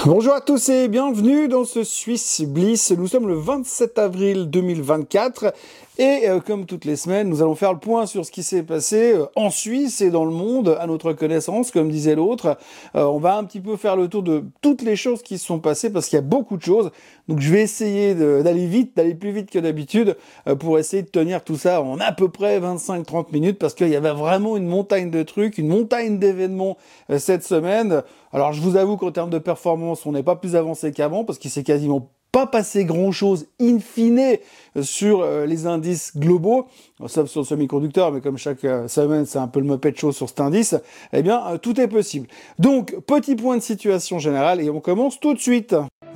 Bonjour à tous et bienvenue dans ce Swiss Bliss. Nous sommes le 27 avril 2024 et comme toutes les semaines, nous allons faire le point sur ce qui s'est passé en Suisse et dans le monde à notre connaissance, comme disait l'autre. On va un petit peu faire le tour de toutes les choses qui se sont passées parce qu'il y a beaucoup de choses. Donc je vais essayer d'aller vite, d'aller plus vite que d'habitude pour essayer de tenir tout ça en à peu près 25-30 minutes parce qu'il y avait vraiment une montagne de trucs, une montagne d'événements cette semaine. Alors je vous avoue qu'en termes de performance, on n'est pas plus avancé qu'avant parce qu'il s'est quasiment pas passé grand-chose in fine sur les indices globaux, sauf sur le semi-conducteur, mais comme chaque semaine c'est un peu le Muppet Show sur cet indice, eh bien tout est possible. Donc petit point de situation générale et on commence tout de suite.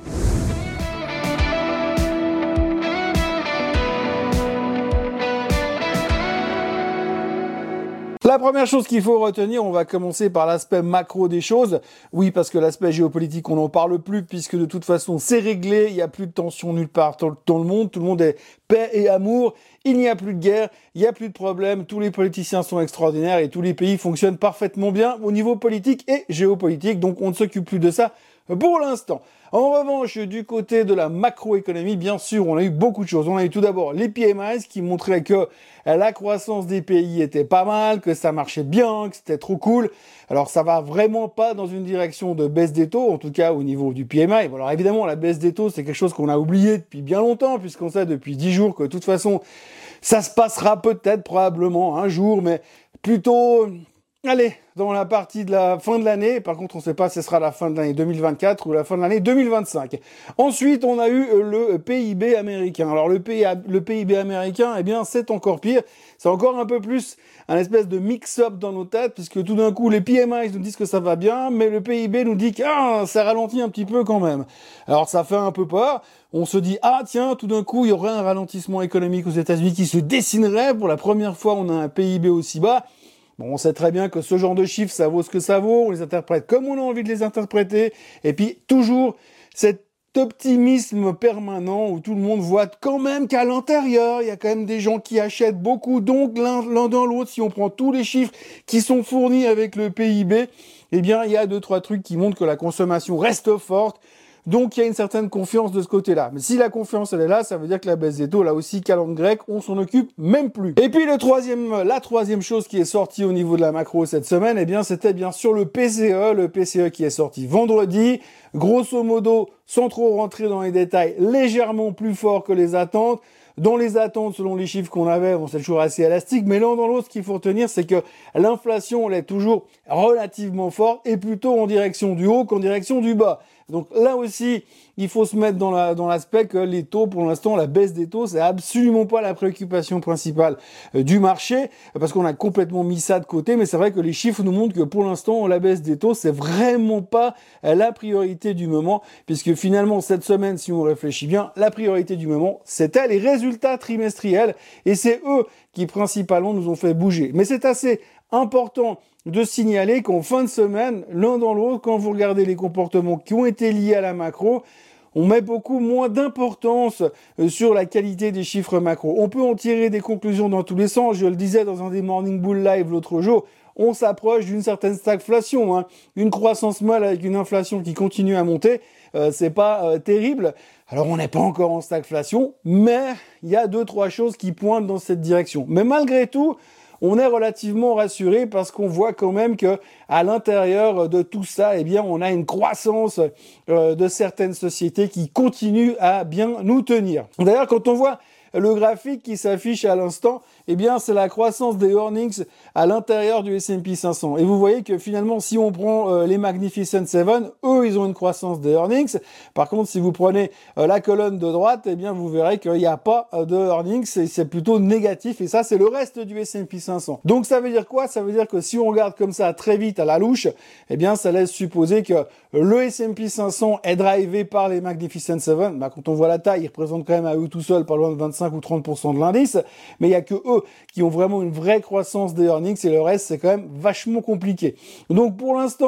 La première chose qu'il faut retenir, on va commencer par l'aspect macro des choses. Oui, parce que l'aspect géopolitique, on n'en parle plus, puisque de toute façon, c'est réglé, il n'y a plus de tension nulle part dans le monde, tout le monde est paix et amour, il n'y a plus de guerre, il n'y a plus de problème, tous les politiciens sont extraordinaires et tous les pays fonctionnent parfaitement bien au niveau politique et géopolitique, donc on ne s'occupe plus de ça pour l'instant. En revanche, du côté de la macroéconomie, bien sûr, on a eu beaucoup de choses. On a eu tout d'abord les PMI qui montraient que la croissance des pays était pas mal, que ça marchait bien, que c'était trop cool. Alors ça va vraiment pas dans une direction de baisse des taux, en tout cas au niveau du PMI. Alors évidemment, la baisse des taux, c'est quelque chose qu'on a oublié depuis bien longtemps, puisqu'on sait depuis 10 jours que de toute façon, ça se passera peut-être, probablement un jour, mais plutôt... Allez, dans la partie de la fin de l'année, par contre on ne sait pas si ce sera la fin de l'année 2024 ou la fin de l'année 2025. Ensuite, on a eu le PIB américain. Alors le PIB américain, eh bien c'est encore pire, c'est encore un peu plus un espèce de mix-up dans nos têtes, puisque tout d'un coup les PMI nous disent que ça va bien, mais le PIB nous dit que ça ralentit un petit peu quand même. Alors ça fait un peu peur, on se dit tiens, tout d'un coup il y aurait un ralentissement économique aux États-Unis qui se dessinerait, pour la première fois on a un PIB aussi bas. Bon, on sait très bien que ce genre de chiffres, ça vaut ce que ça vaut, on les interprète comme on a envie de les interpréter, et puis toujours cet optimisme permanent où tout le monde voit quand même qu'à l'intérieur, il y a quand même des gens qui achètent beaucoup, donc l'un dans l'autre, si on prend tous les chiffres qui sont fournis avec le PIB, eh bien, il y a 2-3 trucs qui montrent que la consommation reste forte. Donc il y a une certaine confiance de ce côté-là. Mais si la confiance elle est là, ça veut dire que la baisse des taux, là aussi, calendrier grec, on s'en occupe même plus. Et puis la troisième chose qui est sortie au niveau de la macro cette semaine, eh bien c'était bien sûr le PCE qui est sorti vendredi. Grosso modo, sans trop rentrer dans les détails, légèrement plus fort que les attentes. Dans les attentes, selon les chiffres qu'on avait, bon, c'est toujours assez élastique, mais l'un dans l'autre, ce qu'il faut retenir, c'est que l'inflation, elle est toujours relativement forte et plutôt en direction du haut qu'en direction du bas. Donc là aussi, il faut se mettre dans l'aspect que les taux, pour l'instant, la baisse des taux, c'est absolument pas la préoccupation principale du marché, parce qu'on a complètement mis ça de côté, mais c'est vrai que les chiffres nous montrent que pour l'instant, la baisse des taux, c'est vraiment pas la priorité du moment, puisque finalement, cette semaine, si on réfléchit bien, la priorité du moment, c'était les résultats trimestriels, et c'est eux qui principalement nous ont fait bouger. Mais c'est assez important de signaler qu'en fin de semaine, l'un dans l'autre, quand vous regardez les comportements qui ont été liés à la macro, on met beaucoup moins d'importance sur la qualité des chiffres macro. On peut en tirer des conclusions dans tous les sens. Je le disais dans un des Morning Bull Live l'autre jour, on s'approche d'une certaine stagflation. Une croissance molle avec une inflation qui continue à monter, c'est pas terrible. Alors on n'est pas encore en stagflation, mais il y a 2-3 choses qui pointent dans cette direction. Mais malgré tout, on est relativement rassuré parce qu'on voit quand même que à l'intérieur de tout ça, eh bien, on a une croissance de certaines sociétés qui continuent à bien nous tenir. D'ailleurs, quand on voit le graphique qui s'affiche à l'instant, eh bien, c'est la croissance des earnings à l'intérieur du S&P 500. Et vous voyez que finalement, si on prend les Magnificent Seven, eux, ils ont une croissance des earnings. Par contre, si vous prenez la colonne de droite, eh bien, vous verrez qu'il n'y a pas de earnings, c'est plutôt négatif. Et ça, c'est le reste du S&P 500. Donc, ça veut dire quoi? Ça veut dire que si on regarde comme ça très vite à la louche, eh bien, ça laisse supposer que le S&P 500 est drivé par les Magnificent Seven. Quand on voit la taille, ils représentent quand même à eux tout seuls pas loin de 25 ou 30% de l'indice. Mais il y a que eux qui ont vraiment une vraie croissance des earnings et le reste, c'est quand même vachement compliqué. Donc, pour l'instant,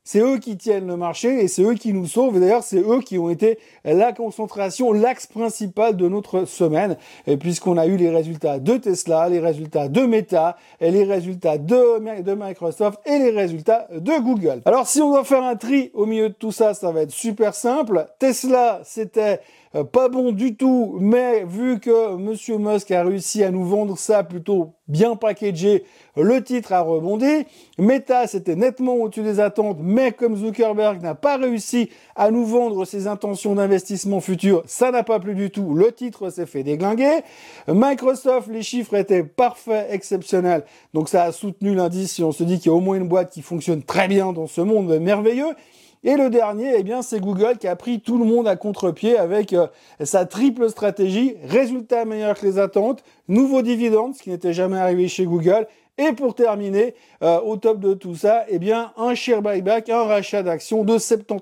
c'est eux qui tiennent le marché et c'est eux qui nous sauvent. Et d'ailleurs, c'est eux qui ont été la concentration, l'axe principal de notre semaine, et puisqu'on a eu les résultats de Tesla, les résultats de Meta, et les résultats de Microsoft et les résultats de Google. Alors, si on doit faire un tri au milieu de tout ça, ça va être super simple. Tesla, c'était pas bon du tout, mais vu que Monsieur Musk a réussi à nous vendre ça plutôt bien packagé, le titre a rebondi. Meta, c'était nettement au-dessus des attentes, mais comme Zuckerberg n'a pas réussi à nous vendre ses intentions d'investissement futur, ça n'a pas plu du tout. Le titre s'est fait déglinguer. Microsoft, les chiffres étaient parfaits, exceptionnels. Donc ça a soutenu l'indice si on se dit qu'il y a au moins une boîte qui fonctionne très bien dans ce monde merveilleux. Et le dernier, eh bien, c'est Google qui a pris tout le monde à contre-pied avec sa triple stratégie, résultat meilleur que les attentes, nouveau dividende, ce qui n'était jamais arrivé chez Google, et pour terminer, au top de tout ça, eh bien, un share buyback, un rachat d'actions de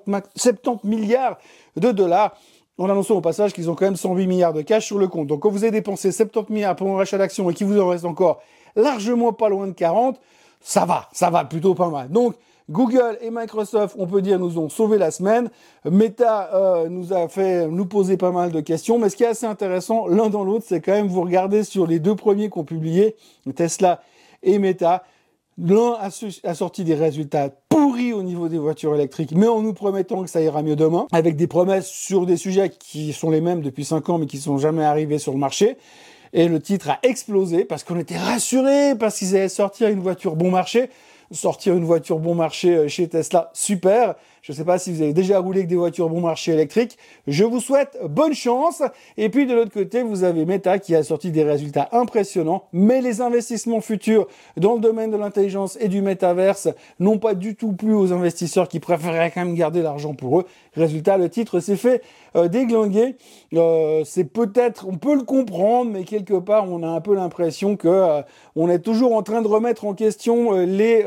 70 milliards de dollars, en annonçant au passage qu'ils ont quand même 108 milliards de cash sur le compte. Donc, quand vous avez dépensé 70 milliards pour un rachat d'actions et qu'il vous en reste encore largement pas loin de 40, ça va plutôt pas mal. Donc, Google et Microsoft, on peut dire, nous ont sauvé la semaine. Meta nous a fait nous poser pas mal de questions. Mais ce qui est assez intéressant, l'un dans l'autre, c'est quand même, vous regardez sur les deux premiers qu'on publié, Tesla et Meta, l'un a sorti des résultats pourris au niveau des voitures électriques, mais en nous promettant que ça ira mieux demain, avec des promesses sur des sujets qui sont les mêmes depuis 5 ans, mais qui sont jamais arrivés sur le marché. Et le titre a explosé parce qu'on était rassurés, parce qu'ils allaient sortir une voiture bon marché. Sortir une voiture bon marché chez Tesla, super. Je ne sais pas si vous avez déjà roulé avec des voitures bon marché électriques. Je vous souhaite bonne chance. Et puis de l'autre côté, vous avez Meta qui a sorti des résultats impressionnants. Mais les investissements futurs dans le domaine de l'intelligence et du métaverse n'ont pas du tout plu aux investisseurs qui préféraient quand même garder l'argent pour eux. Résultat, le titre s'est fait déglinguer. C'est peut-être, on peut le comprendre, mais quelque part, on a un peu l'impression que on est toujours en train de remettre en question les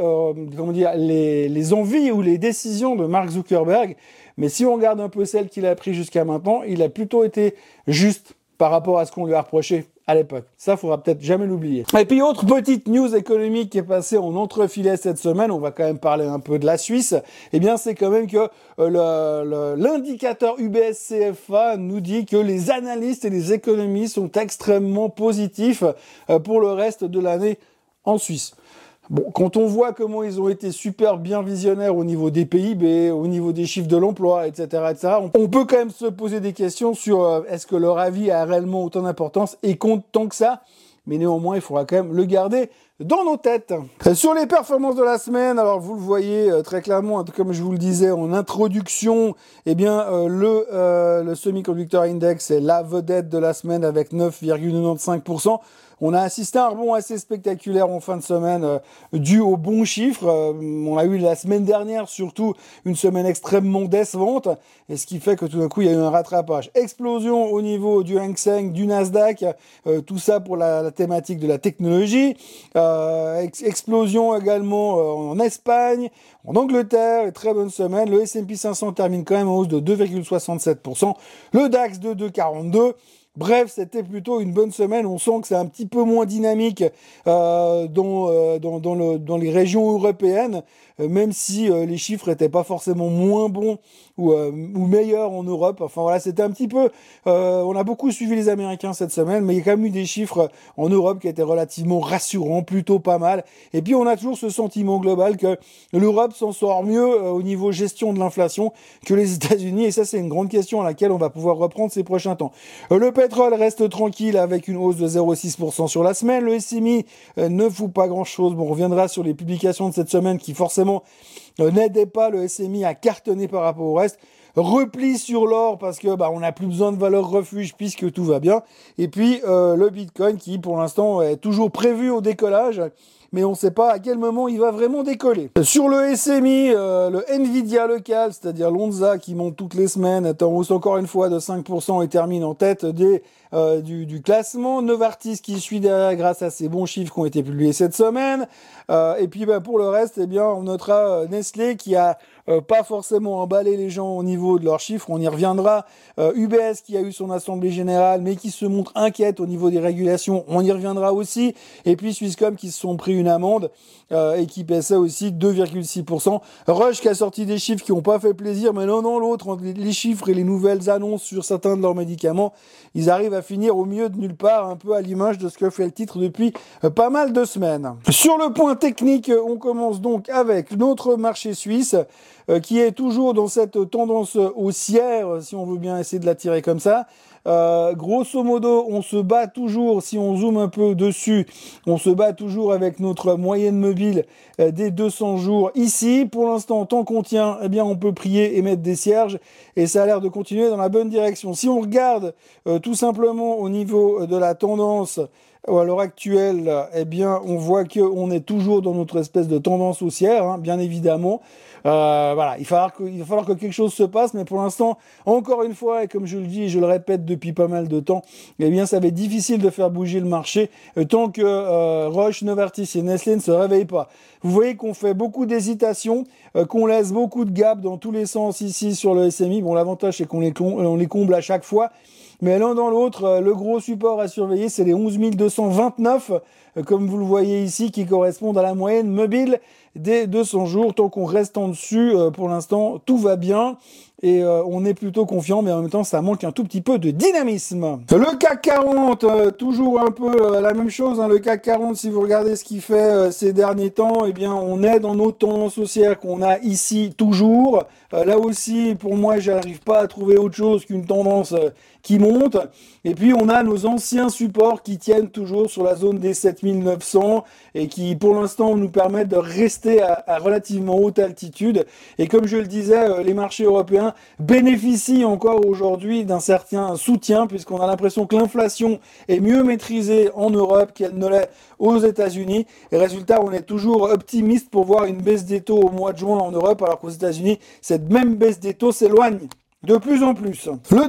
envies ou les décisions de Mark Zuckerberg. Mais si on regarde un peu celle qu'il a pris jusqu'à maintenant, il a plutôt été juste par rapport à ce qu'on lui a reproché à l'époque. Ça, faudra peut-être jamais l'oublier. Et puis, autre petite news économique qui est passée en entrefilet cette semaine, on va quand même parler un peu de la Suisse, eh bien, c'est quand même que l'indicateur UBS CFA nous dit que les analystes et les économistes sont extrêmement positifs pour le reste de l'année en Suisse. Bon, quand on voit comment ils ont été super bien visionnaires au niveau des PIB, au niveau des chiffres de l'emploi, etc., on peut quand même se poser des questions sur est-ce que leur avis a réellement autant d'importance et compte tant que ça. Mais néanmoins, il faudra quand même le garder dans nos têtes. Sur les performances de la semaine, alors vous le voyez très clairement, comme je vous le disais en introduction, eh bien le Semiconductor Index est la vedette de la semaine avec 9,95%. On a assisté à un rebond assez spectaculaire en fin de semaine dû aux bons chiffres. On a eu la semaine dernière surtout une semaine extrêmement décevante, et ce qui fait que tout d'un coup il y a eu un rattrapage. Explosion au niveau du Hang Seng, du Nasdaq, tout ça pour la thématique de la technologie. Explosion également en Espagne, en Angleterre, très bonne semaine. Le S&P 500 termine quand même en hausse de 2,67%. Le DAX de 2,42%. Bref, c'était plutôt une bonne semaine. On sent que c'est un petit peu moins dynamique dans les régions européennes, même si les chiffres étaient pas forcément moins bons ou meilleurs en Europe. Enfin voilà, c'était un petit peu... on a beaucoup suivi les Américains cette semaine, mais il y a quand même eu des chiffres en Europe qui étaient relativement rassurants, plutôt pas mal. Et puis on a toujours ce sentiment global que l'Europe s'en sort mieux au niveau gestion de l'inflation que les États-Unis. Et ça, c'est une grande question à laquelle on va pouvoir reprendre ces prochains temps. Le pétrole reste tranquille avec une hausse de 0,6% sur la semaine. Le SMI ne fout pas grand-chose. Bon, on reviendra sur les publications de cette semaine qui forcément n'aidaient pas le SMI à cartonner par rapport au reste. Repli sur l'or parce que on n'a plus besoin de valeur refuge puisque tout va bien. Et puis le Bitcoin qui pour l'instant est toujours prévu au décollage, mais on ne sait pas à quel moment il va vraiment décoller. Sur le SMI, le Nvidia local, c'est-à-dire Lonza qui monte toutes les semaines, est en hausse encore une fois de 5% et termine en tête du classement. Novartis qui suit derrière grâce à ces bons chiffres qui ont été publiés cette semaine. Et puis pour le reste, eh bien, on notera Nestlé qui a pas forcément emballer les gens au niveau de leurs chiffres, on y reviendra. UBS qui a eu son assemblée générale, mais qui se montre inquiète au niveau des régulations, on y reviendra aussi. Et puis Swisscom qui se sont pris une amende et qui paissait aussi 2,6%. Roche qui a sorti des chiffres qui n'ont pas fait plaisir, mais l'un dans l'autre, entre les chiffres et les nouvelles annonces sur certains de leurs médicaments, ils arrivent à finir au milieu de nulle part, un peu à l'image de ce que fait le titre depuis pas mal de semaines. Sur le point technique, on commence donc avec notre marché suisse, qui est toujours dans cette tendance haussière, si on veut bien essayer de la tirer comme ça. Grosso modo, on se bat toujours, si on zoome un peu dessus, on se bat toujours avec notre moyenne mobile des 200 jours ici. Pour l'instant, tant qu'on tient, eh bien, on peut prier et mettre des cierges et ça a l'air de continuer dans la bonne direction. Si on regarde tout simplement au niveau de la tendance à l'heure actuelle, eh bien, on voit qu'on est toujours dans notre espèce de tendance haussière, hein, bien évidemment. Voilà, il va falloir que quelque chose se passe, mais pour l'instant, encore une fois, et comme je le dis et je le répète depuis pas mal de temps, eh bien, ça va être difficile de faire bouger le marché tant que Roche, Novartis et Nestlé ne se réveillent pas. Vous voyez qu'on fait beaucoup d'hésitations, qu'on laisse beaucoup de gaps dans tous les sens ici sur le SMI. Bon, l'avantage, c'est qu'on les comble à chaque fois. Mais l'un dans l'autre, le gros support à surveiller, c'est les 11 229, comme vous le voyez ici, qui correspondent à la moyenne mobile des 200 jours. Tant qu'on reste en dessus, pour l'instant, tout va bien. Et on est plutôt confiant, mais en même temps, ça manque un tout petit peu de dynamisme. Le CAC 40, toujours un peu la même chose. Hein. Le CAC 40, si vous regardez ce qu'il fait ces derniers temps, eh bien, on est dans nos tendances haussières qu'on a ici toujours. Là aussi, pour moi, j'arrive pas à trouver autre chose qu'une tendance qui monte. Et puis, on a nos anciens supports qui tiennent toujours sur la zone des 7900 et qui, pour l'instant, nous permettent de rester à relativement haute altitude. Et comme je le disais, les marchés européens bénéficient encore aujourd'hui d'un certain soutien puisqu'on a l'impression que l'inflation est mieux maîtrisée en Europe qu'elle ne l'est aux États-Unis. Et résultat, on est toujours optimiste pour voir une baisse des taux au mois de juin en Europe, alors qu'aux États-Unis, cette même baisse des taux s'éloigne de plus en plus. Le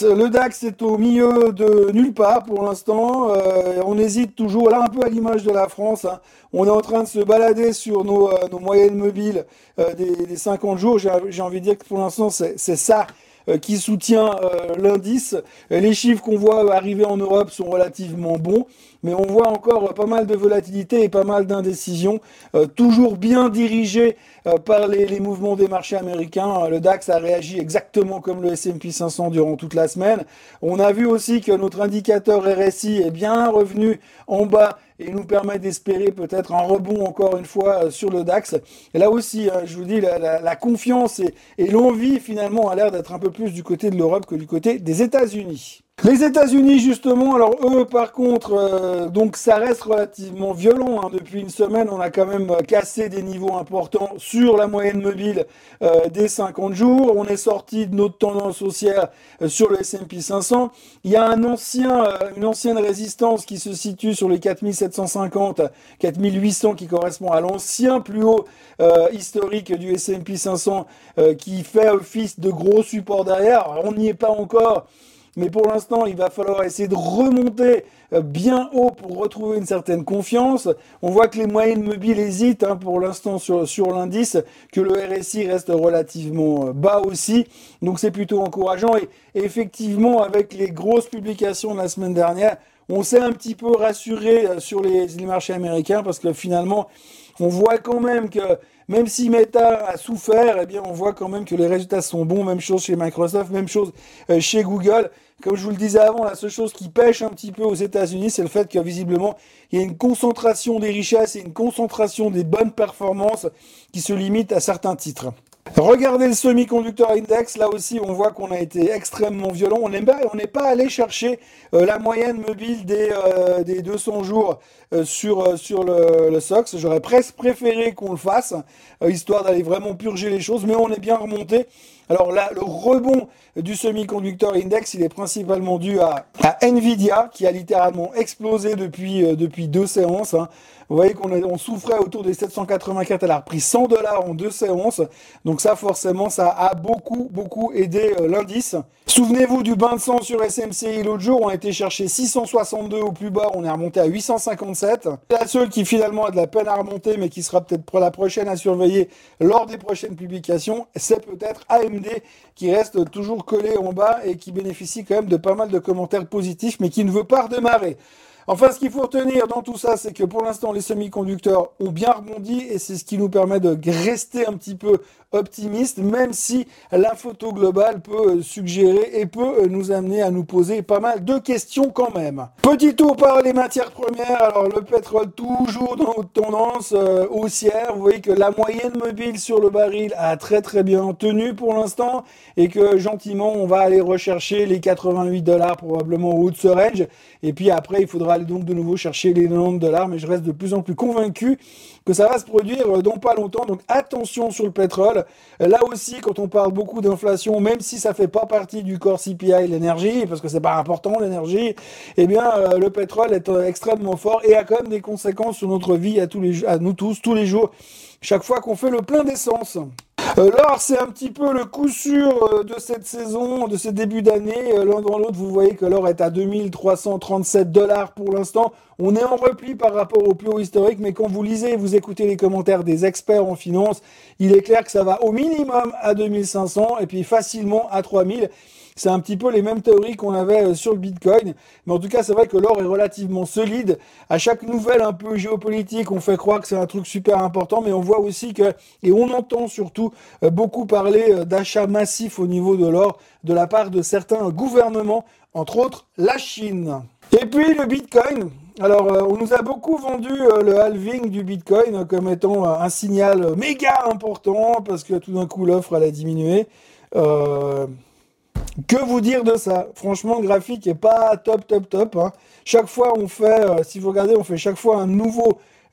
DAX est au milieu de nulle part pour l'instant. On hésite toujours, là un peu à l'image de la France. Hein. On est en train de se balader sur nos moyennes mobiles des 50 jours. J'ai envie de dire que pour l'instant, c'est ça qui soutient l'indice. Les chiffres qu'on voit arriver en Europe sont relativement bons, mais on voit encore pas mal de volatilité et pas mal d'indécision, toujours bien dirigé par les mouvements des marchés américains. Le DAX a réagi exactement comme le S&P 500 durant toute la semaine. On a vu aussi que notre indicateur RSI est bien revenu en bas et nous permet d'espérer peut-être un rebond encore une fois sur le DAX. Et là aussi, je vous dis, la confiance et l'envie finalement a l'air d'être un peu plus du côté de l'Europe que du côté des États-Unis. Les États-Unis justement, alors eux par contre, donc ça reste relativement violent. Hein. Depuis une semaine, on a quand même cassé des niveaux importants sur la moyenne mobile des 50 jours. On est sorti de notre tendance haussière sur le S&P 500. Il y a une ancienne résistance qui se situe sur les 4750, 4800 qui correspond à l'ancien plus haut historique du S&P 500 qui fait office de gros support derrière. Alors, on n'y est pas encore. Mais pour l'instant, il va falloir essayer de remonter bien haut pour retrouver une certaine confiance. On voit que les moyennes mobiles hésitent pour l'instant sur l'indice, que le RSI reste relativement bas aussi. Donc c'est plutôt encourageant. Et effectivement, avec les grosses publications de la semaine dernière, on s'est un petit peu rassuré sur les marchés américains parce que finalement, on voit quand même que même si Meta a souffert, eh bien, on voit quand même que les résultats sont bons. Même chose chez Microsoft, même chose chez Google. Comme je vous le disais avant, la seule chose qui pêche un petit peu aux États-Unis, c'est le fait que visiblement, il y a une concentration des richesses et une concentration des bonnes performances qui se limite à certains titres. Regardez le semi-conducteur index, là aussi on voit qu'on a été extrêmement violent, on n'est pas allé chercher la moyenne mobile des 200 jours sur le SOX. J'aurais presque préféré qu'on le fasse, histoire d'aller vraiment purger les choses, mais on est bien remonté. Alors là, le rebond du semi-conducteur index, il est principalement dû à Nvidia, qui a littéralement explosé depuis 2 séances. Hein. Vous voyez qu'on souffrait autour des 784, elle a repris $100 en 2 séances. Donc ça, forcément, ça a beaucoup aidé l'indice. Souvenez-vous du bain de sang sur SMCI l'autre jour, on a été chercher 662 au plus bas, on est remonté à 857. La seule qui finalement a de la peine à remonter, mais qui sera peut-être pour la prochaine à surveiller lors des prochaines publications, c'est peut-être AMD qui reste toujours collé en bas et qui bénéficie quand même de pas mal de commentaires positifs, mais qui ne veut pas redémarrer. Enfin, ce qu'il faut retenir dans tout ça, c'est que pour l'instant, les semi-conducteurs ont bien rebondi et c'est ce qui nous permet de rester un petit peu optimiste, même si la photo globale peut suggérer et peut nous amener à nous poser pas mal de questions quand même. Petit tour par les matières premières. Alors, le pétrole toujours dans haute tendance haussière. Vous voyez que la moyenne mobile sur le baril a très très bien tenu pour l'instant et que gentiment, on va aller rechercher les 88 $ probablement au haut de ce range. Et puis après, il faudra aller donc de nouveau chercher les 90 $, mais je reste de plus en plus convaincu que ça va se produire dans pas longtemps. Donc attention sur le pétrole. Là aussi, quand on parle beaucoup d'inflation, même si ça fait pas partie du core CPI, l'énergie, parce que c'est pas important l'énergie, eh bien le pétrole est extrêmement fort et a quand même des conséquences sur notre vie à nous tous, tous les jours, chaque fois qu'on fait le plein d'essence. L'or, c'est un petit peu le coup sûr de cette saison, de ce début d'année. L'un dans l'autre, vous voyez que l'or est à 2337 $ pour l'instant. On est en repli par rapport au plus haut historique, mais quand vous lisez et vous écoutez les commentaires des experts en finance, il est clair que ça va au minimum à 2500 et puis facilement à 3000. C'est un petit peu les mêmes théories qu'on avait sur le Bitcoin. Mais en tout cas, c'est vrai que l'or est relativement solide. À chaque nouvelle un peu géopolitique, on fait croire que c'est un truc super important, mais on voit aussi que, et on entend surtout beaucoup parler d'achats massifs au niveau de l'or de la part de certains gouvernements, entre autres la Chine. Et puis le Bitcoin. Alors, on nous a beaucoup vendu le halving du Bitcoin comme étant un signal méga important parce que tout d'un coup l'offre elle a diminué. Que vous dire de ça? Franchement, le graphique est pas top, hein. Chaque fois, on fait, si vous regardez, on fait chaque fois un nouveau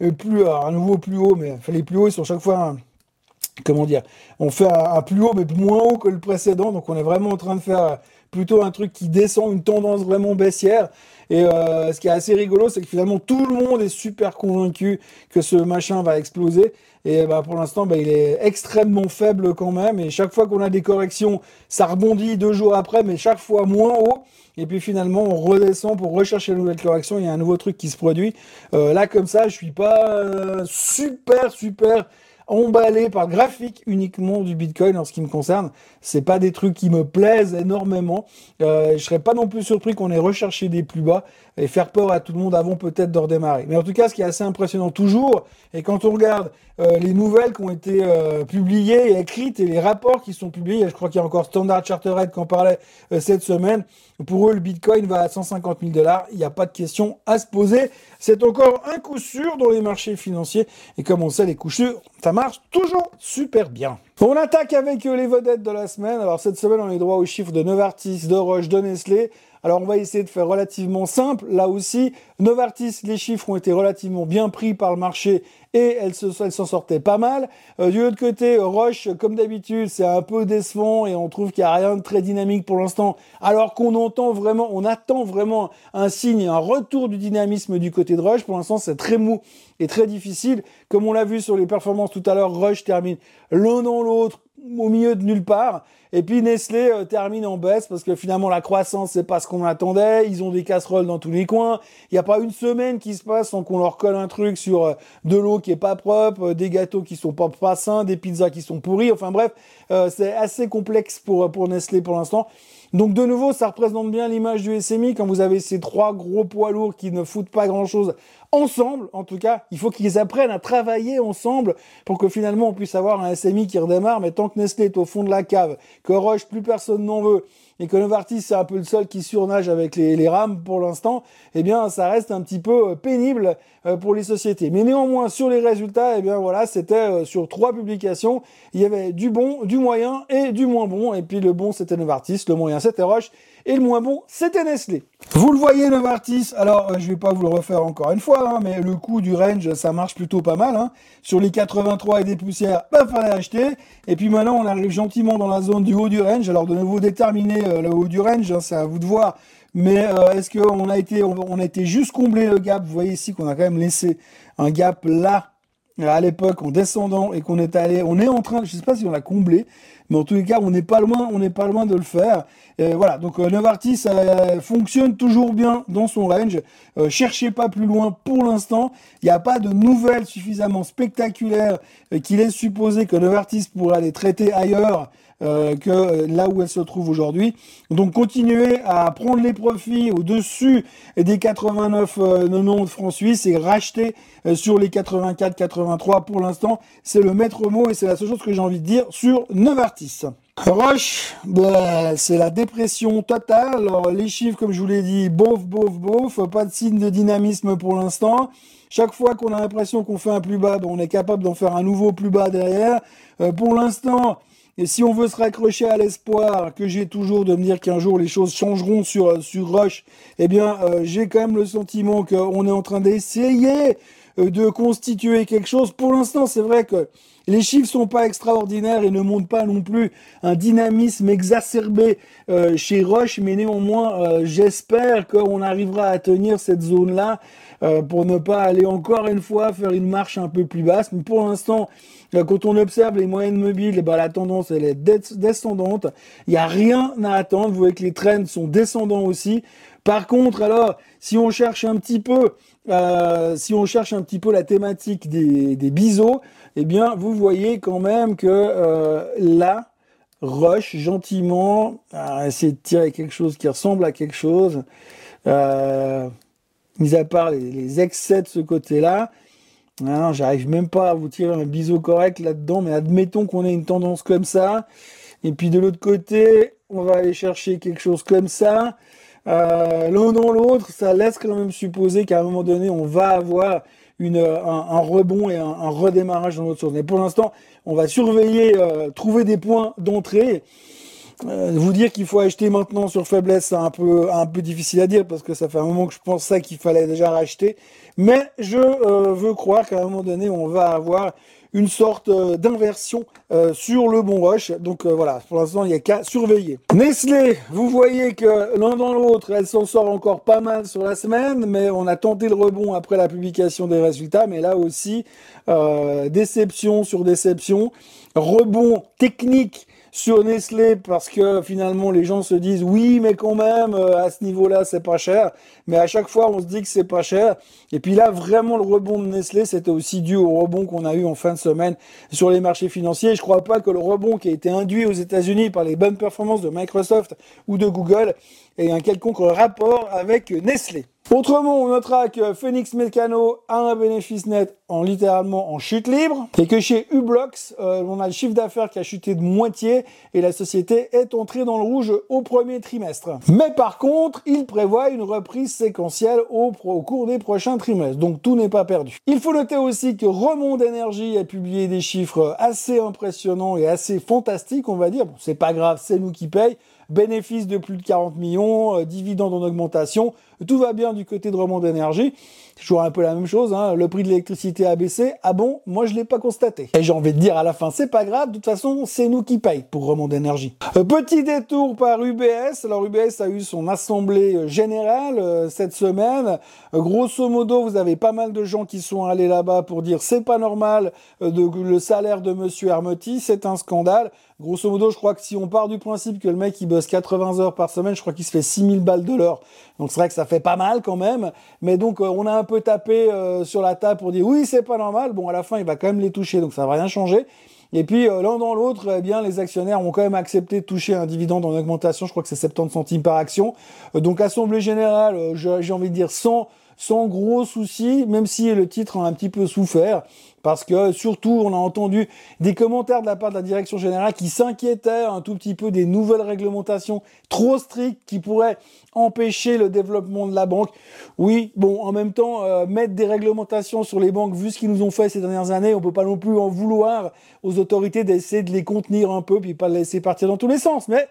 plus haut, mais enfin, les plus hauts, ils sont chaque fois comment dire, on fait un plus haut, mais moins haut que le précédent. Donc, on est vraiment en train de faire plutôt un truc qui descend, une tendance vraiment baissière. Et ce qui est assez rigolo, c'est que finalement, tout le monde est super convaincu que ce machin va exploser. Et pour l'instant, il est extrêmement faible quand même. Et chaque fois qu'on a des corrections, ça rebondit 2 jours après, mais chaque fois moins haut. Et puis finalement, on redescend pour rechercher une nouvelle correction. Il y a un nouveau truc qui se produit. Là, comme ça, je suis pas super emballé par le graphique uniquement du Bitcoin en ce qui me concerne. C'est pas des trucs qui me plaisent énormément. Je serais pas non plus surpris qu'on ait recherché des plus bas et faire peur à tout le monde avant peut-être de redémarrer. Mais en tout cas, ce qui est assez impressionnant toujours, et quand on regarde les nouvelles qui ont été publiées et écrites et les rapports qui sont publiés, je crois qu'il y a encore Standard Chartered qui en parlait cette semaine, pour eux, le Bitcoin va à 150 000 $. Il n'y a pas de question à se poser. C'est encore un coup sûr dans les marchés financiers. Et comme on sait, les coups sûrs, ça marche toujours super bien. On attaque avec les vedettes de la semaine. Alors cette semaine, on est droit aux chiffres de Novartis, de Roche, de Nestlé. Alors on va essayer de faire relativement simple. Là aussi, Novartis, les chiffres ont été relativement bien pris par le marché et elle s'en sortait pas mal. Du autre côté, Roche, comme d'habitude, c'est un peu décevant et on trouve qu'il n'y a rien de très dynamique pour l'instant, alors qu'on attend vraiment un signe, un retour du dynamisme du côté de Roche. Pour l'instant, c'est très mou et très difficile. Comme on l'a vu sur les performances tout à l'heure, Roche termine l'un dans l'autre au milieu de nulle part. Et puis Nestlé termine en baisse parce que finalement la croissance c'est pas ce qu'on attendait. Ils ont des casseroles dans tous les coins. Il n'y a pas une semaine qui se passe sans qu'on leur colle un truc sur de l'eau qui est pas propre, des gâteaux qui sont pas sains, des pizzas qui sont pourries. Enfin bref, c'est assez complexe pour Nestlé pour l'instant. Donc de nouveau, ça représente bien l'image du SMI quand vous avez ces 3 gros poids lourds qui ne foutent pas grand-chose ensemble. En tout cas, il faut qu'ils apprennent à travailler ensemble pour que finalement on puisse avoir un SMI qui redémarre. Mais tant que Nestlé est au fond de la cave, que Roche, plus personne n'en veut, et que Novartis c'est un peu le seul qui surnage avec les rames pour l'instant, eh bien ça reste un petit peu pénible pour les sociétés. Mais néanmoins sur les résultats, eh bien voilà, c'était sur 3 publications, il y avait du bon, du moyen et du moins bon. Et puis le bon c'était Novartis, le moyen c'était Roche et le moins bon c'était Nestlé. Vous le voyez Novartis, alors je vais pas vous le refaire encore une fois, hein, mais le coup du range ça marche plutôt pas mal. Hein. Sur les 83 et des poussières, fallait acheter. Et puis maintenant on arrive gentiment dans la zone du haut du range. Alors de nouveau déterminer le haut du range, hein, c'est à vous de voir. Mais est-ce qu'on a été juste comblé le gap? Vous voyez ici qu'on a quand même laissé un gap là à l'époque en descendant et qu'on est allé, on est en train, je sais pas si on l'a comblé, mais en tous les cas, on n'est pas loin de le faire. Voilà, donc Novartis fonctionne toujours bien dans son range. Cherchez pas plus loin pour l'instant. Il n'y a pas de nouvelles suffisamment spectaculaires qui laissent supposer que Novartis pourrait aller traiter ailleurs que là où elle se trouve aujourd'hui. Donc continuez à prendre les profits au-dessus des 89,90 francs suisses et racheter sur les 84,83 pour l'instant. C'est le maître mot et c'est la seule chose que j'ai envie de dire sur Novartis. Roche, c'est la dépression totale. Alors les chiffres, comme je vous l'ai dit, bof, pas de signe de dynamisme pour l'instant. Chaque fois qu'on a l'impression qu'on fait un plus bas, on est capable d'en faire un nouveau plus bas derrière. Pour l'instant, et si on veut se raccrocher à l'espoir que j'ai toujours de me dire qu'un jour les choses changeront sur Roche, eh bien j'ai quand même le sentiment qu'on est en train d'essayer de constituer quelque chose. Pour l'instant, c'est vrai que les chiffres sont pas extraordinaires et ne montrent pas non plus un dynamisme exacerbé chez Roche, mais néanmoins, j'espère qu'on arrivera à tenir cette zone-là pour ne pas aller encore une fois faire une marche un peu plus basse. Mais pour l'instant, quand on observe les moyennes mobiles, la tendance elle est descendante. Il n'y a rien à attendre. Vous voyez que les trends sont descendants aussi. Par contre, alors, si on cherche un petit peu la thématique des biseaux, eh bien, vous voyez quand même que là, Roche, gentiment, essayer de tirer quelque chose qui ressemble à quelque chose, mis à part les excès de ce côté-là. Non, j'arrive même pas à vous tirer un biseau correct là-dedans, mais admettons qu'on ait une tendance comme ça. Et puis de l'autre côté, on va aller chercher quelque chose comme ça. L'un dans l'autre, ça laisse quand même supposer qu'à un moment donné, on va avoir un rebond et un redémarrage dans l'autre sens. Mais pour l'instant, on va surveiller, trouver des points d'entrée. Vous dire qu'il faut acheter maintenant sur faiblesse, c'est un peu difficile à dire parce que ça fait un moment que je pense ça qu'il fallait déjà racheter. Mais je veux croire qu'à un moment donné, on va avoir une sorte d'inversion sur le bon rush. Donc voilà, pour l'instant, il n'y a qu'à surveiller. Nestlé, vous voyez que l'un dans l'autre, elle s'en sort encore pas mal sur la semaine, mais on a tenté le rebond après la publication des résultats. Mais là aussi, déception sur déception, rebond technique sur Nestlé parce que finalement les gens se disent oui mais quand même à ce niveau-là c'est pas cher, mais à chaque fois on se dit que c'est pas cher et puis là vraiment le rebond de Nestlé c'était aussi dû au rebond qu'on a eu en fin de semaine sur les marchés financiers. Je crois pas que le rebond qui a été induit aux États-Unis par les bonnes performances de Microsoft ou de Google ait un quelconque rapport avec Nestlé. Autrement, on notera que Phoenix Mécano a un bénéfice net littéralement en chute libre et que chez Ublox, on a le chiffre d'affaires qui a chuté de moitié et la société est entrée dans le rouge au premier trimestre. Mais par contre, il prévoit une reprise séquentielle au cours des prochains trimestres. Donc tout n'est pas perdu. Il faut noter aussi que Remond Énergie a publié des chiffres assez impressionnants et assez fantastiques, on va dire. Bon, c'est pas grave, c'est nous qui payons. Bénéfice de plus de 40 millions, dividendes en augmentation, tout va bien du côté de Remond Énergie. C'est toujours un peu la même chose, hein. Le prix de l'électricité a baissé. Ah bon, moi je l'ai pas constaté. Et j'ai envie de dire à la fin, c'est pas grave, de toute façon, c'est nous qui payons pour Remond Énergie. Petit détour par UBS. Alors UBS a eu son assemblée générale cette semaine. Grosso modo, vous avez pas mal de gens qui sont allés là-bas pour dire c'est pas normal le salaire de monsieur Ermotti, c'est un scandale. Grosso modo, je crois que si on part du principe que le mec il bosse 80 heures par semaine, je crois qu'il se fait 6000 balles de l'heure. Donc c'est vrai que ça fait pas mal quand même. Mais donc on a un peu tapé sur la table pour dire oui c'est pas normal. Bon à la fin il va quand même les toucher donc ça va rien changer. Et puis l'un dans l'autre, eh bien les actionnaires ont quand même accepté de toucher un dividende en augmentation. Je crois que c'est 70 centimes par action. Donc assemblée générale, j'ai envie de dire sans gros soucis, même si le titre a un petit peu souffert. Parce que surtout, on a entendu des commentaires de la part de la direction générale qui s'inquiétaient un tout petit peu des nouvelles réglementations trop strictes qui pourraient empêcher le développement de la banque. Oui, bon, en même temps, mettre des réglementations sur les banques, vu ce qu'ils nous ont fait ces dernières années, on peut pas non plus en vouloir aux autorités d'essayer de les contenir un peu, puis pas les laisser partir dans tous les sens. Mais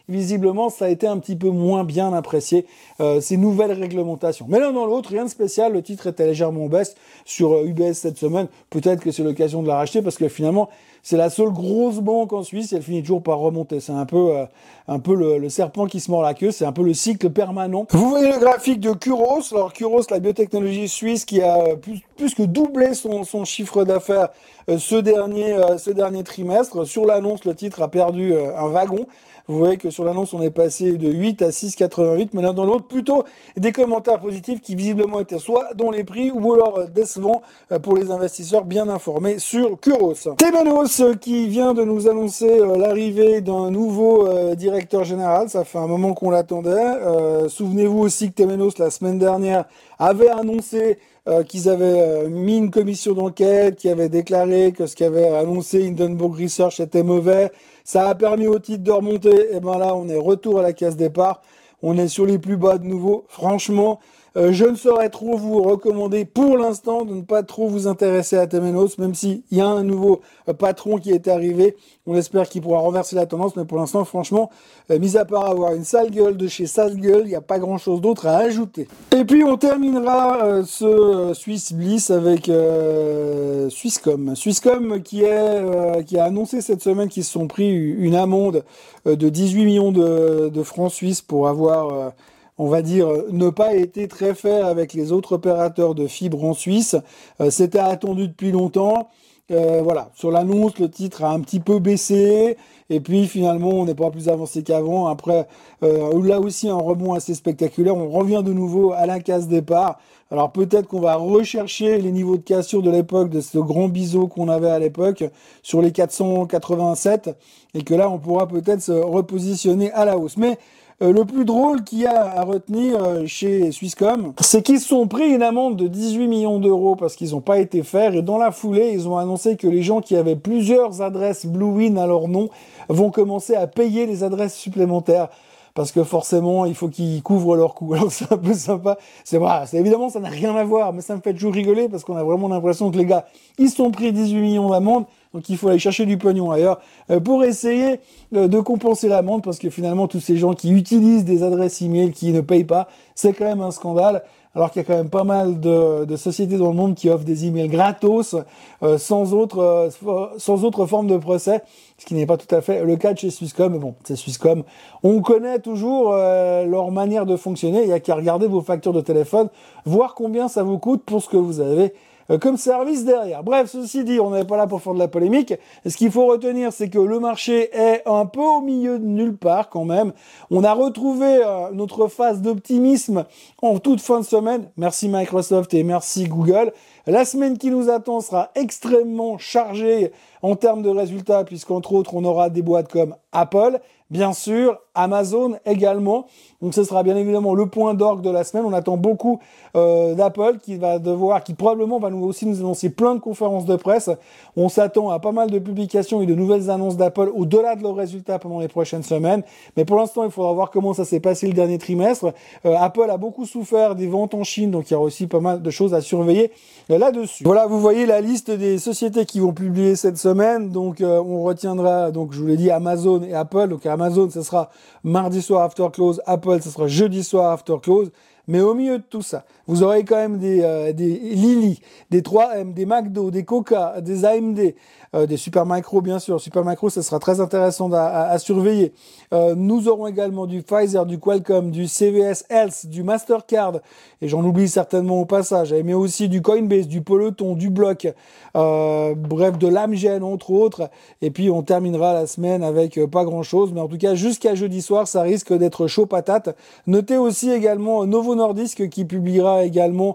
visiblement, ça a été un petit peu moins bien apprécié, ces nouvelles réglementations. Mais l'un dans l'autre, rien de spécial. Le titre était légèrement en baisse sur UBS cette semaine. Peut-être que c'est l'occasion de la racheter parce que finalement, c'est la seule grosse banque en Suisse et elle finit toujours par remonter. C'est un peu le serpent qui se mord la queue. C'est un peu le cycle permanent. Vous voyez le graphique de Curos. Alors Curos, la biotechnologie suisse qui a plus que doublé son chiffre d'affaires ce dernier trimestre. Sur l'annonce, le titre a perdu un wagon. Vous voyez que sur l'annonce, on est passé de 8 à 6,88, mais l'un dans l'autre, plutôt des commentaires positifs qui visiblement étaient soit dans les prix ou alors décevants pour les investisseurs bien informés sur Curos. Temenos qui vient de nous annoncer l'arrivée d'un nouveau directeur général. Ça fait un moment qu'on l'attendait. Souvenez-vous aussi que Temenos, la semaine dernière, avait annoncé qu'ils avaient mis une commission d'enquête, qui avait déclaré que ce qu'avait annoncé Hindenburg Research était mauvais. Ça a permis au titre de remonter. Et ben là, on est retour à la case départ. On est sur les plus bas de nouveau. Franchement, je ne saurais trop vous recommander pour l'instant de ne pas trop vous intéresser à Temenos, même s'il y a un nouveau patron qui est arrivé. On espère qu'il pourra renverser la tendance, mais pour l'instant, franchement, mis à part avoir une sale gueule de chez sale gueule, il n'y a pas grand-chose d'autre à ajouter. Et puis, on terminera ce Swiss Bliss avec Swisscom. Swisscom qui a annoncé cette semaine qu'ils se sont pris une amende de 18 millions de francs suisses pour avoir... on va dire, ne pas été très fair avec les autres opérateurs de fibre en Suisse. C'était attendu depuis longtemps. Voilà, sur l'annonce, le titre a un petit peu baissé. Et puis finalement, on n'est pas plus avancé qu'avant. Après, là aussi, un rebond assez spectaculaire. On revient de nouveau à la case départ. Alors peut-être qu'on va rechercher les niveaux de cassure de l'époque, de ce grand biseau qu'on avait à l'époque, sur les 487. Et que là, on pourra peut-être se repositionner à la hausse. Mais le plus drôle qu'il y a à retenir chez Swisscom, c'est qu'ils se sont pris une amende de 18 millions d'euros parce qu'ils n'ont pas été fairs. Et dans la foulée, ils ont annoncé que les gens qui avaient plusieurs adresses Bluewin à leur nom vont commencer à payer les adresses supplémentaires. Parce que forcément, il faut qu'ils couvrent leurs coûts. Alors c'est un peu sympa. C'est vrai, évidemment, ça n'a rien à voir, mais ça me fait toujours rigoler parce qu'on a vraiment l'impression que les gars, ils se sont pris 18 millions d'amende. Donc il faut aller chercher du pognon ailleurs pour essayer de compenser l'amende parce que finalement tous ces gens qui utilisent des adresses email qui ne payent pas, c'est quand même un scandale. Alors qu'il y a quand même pas mal de sociétés dans le monde qui offrent des emails gratos sans autre forme de procès, ce qui n'est pas tout à fait le cas de chez Swisscom. Mais bon, c'est Swisscom. On connaît toujours leur manière de fonctionner. Il y a qu'à regarder vos factures de téléphone, voir combien ça vous coûte pour ce que vous avez comme service derrière. Bref, ceci dit, on n'est pas là pour faire de la polémique. Et ce qu'il faut retenir, c'est que le marché est un peu au milieu de nulle part quand même. On a retrouvé notre phase d'optimisme en toute fin de semaine. Merci Microsoft et merci Google. La semaine qui nous attend sera extrêmement chargée en termes de résultats, puisqu'entre autres, on aura des boîtes comme Apple, bien sûr, Amazon également. Donc ce sera bien évidemment le point d'orgue de la semaine. On attend beaucoup d'Apple qui probablement va nous annoncer plein de conférences de presse. On s'attend à pas mal de publications et de nouvelles annonces d'Apple au-delà de leurs résultats pendant les prochaines semaines. Mais pour l'instant, il faudra voir comment ça s'est passé le dernier trimestre. Apple a beaucoup souffert des ventes en Chine, donc il y a aussi pas mal de choses à surveiller là-dessus. Voilà, vous voyez la liste des sociétés qui vont publier cette semaine. Donc on retiendra, donc je vous l'ai dit, Amazon et Apple. Donc Amazon, ce sera mardi soir after close. Apple, ce sera jeudi soir after close. Mais au milieu de tout ça, vous aurez quand même des Lilly, des 3M, des McDo, des Coca, des AMD, des Supermicro bien sûr. Supermicro, ça sera très intéressant à surveiller. Nous aurons également du Pfizer, du Qualcomm, du CVS Health, du Mastercard, et j'en oublie certainement au passage, mais aussi du Coinbase, du Peloton, du Block, bref, de l'Amgen entre autres. Et puis on terminera la semaine avec pas grand-chose, mais en tout cas jusqu'à jeudi soir, ça risque d'être chaud patate. Notez aussi également Novo Nordisk qui publiera également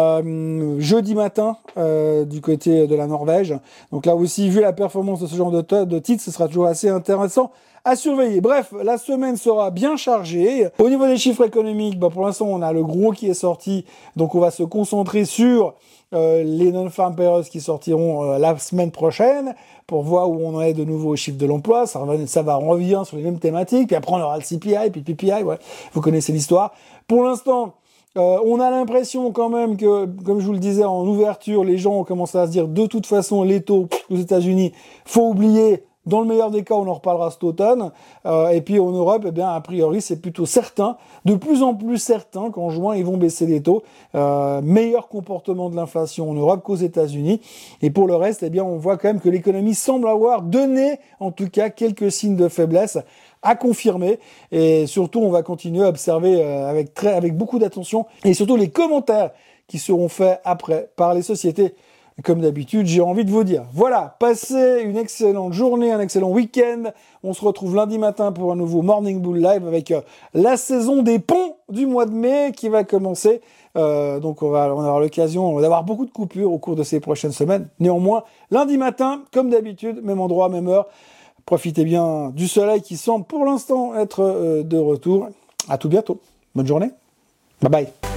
jeudi matin du côté de la Norvège. Donc là aussi, vu la performance de ce genre de titre, ce sera toujours assez intéressant à surveiller. Bref, la semaine sera bien chargée. Au niveau des chiffres économiques, pour l'instant, on a le gros qui est sorti, donc on va se concentrer sur les non-farm payrolls qui sortiront la semaine prochaine pour voir où on est de nouveau au chiffre de l'emploi. Ça va, on revient sur les mêmes thématiques, puis après on aura le CPI, puis PPI, ouais. Vous connaissez l'histoire. Pour l'instant, on a l'impression quand même que, comme je vous le disais en ouverture, les gens ont commencé à se dire de toute façon les taux aux États-Unis, faut oublier. Dans le meilleur des cas, on en reparlera cet automne. Et puis en Europe, eh bien, a priori, c'est plutôt certain, de plus en plus certain qu'en juin, ils vont baisser les taux. Meilleur comportement de l'inflation en Europe qu'aux États-Unis. Et pour le reste, eh bien, on voit quand même que l'économie semble avoir donné, en tout cas, quelques signes de faiblesse à confirmer. Et surtout, on va continuer à observer avec beaucoup d'attention et surtout les commentaires qui seront faits après par les sociétés. Comme d'habitude, j'ai envie de vous dire, voilà, passez une excellente journée, un excellent week-end. On se retrouve lundi matin pour un nouveau Morning Bull Live avec la saison des ponts du mois de mai qui va commencer. Donc on aura l'occasion d'avoir beaucoup de coupures au cours de ces prochaines semaines. Néanmoins, lundi matin, comme d'habitude, même endroit, même heure. Profitez bien du soleil qui semble pour l'instant être de retour. À tout bientôt. Bonne journée. Bye bye.